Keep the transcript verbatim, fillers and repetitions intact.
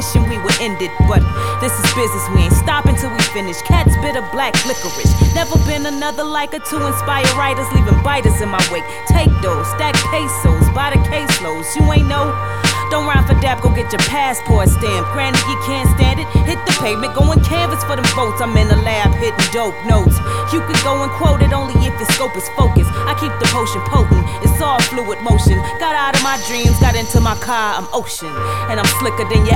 wishing we would end it, but this is business, we ain't stopping till we finish. Cats bit of black licorice. Never been another like her to inspire writers, leaving biters in my wake. Take those, stack pesos, buy the caseloads. You ain't know? Don't rhyme for dap, go get your passport stamp. Granted, you can't stand it. Hit the pavement, go and canvas for them votes. I'm in the lab hitting dope notes. You could go and quote it only if your scope is focused. I keep the potion potent, it's all fluid motion. Got out of my dreams, got into my car, I'm ocean. And I'm slicker than your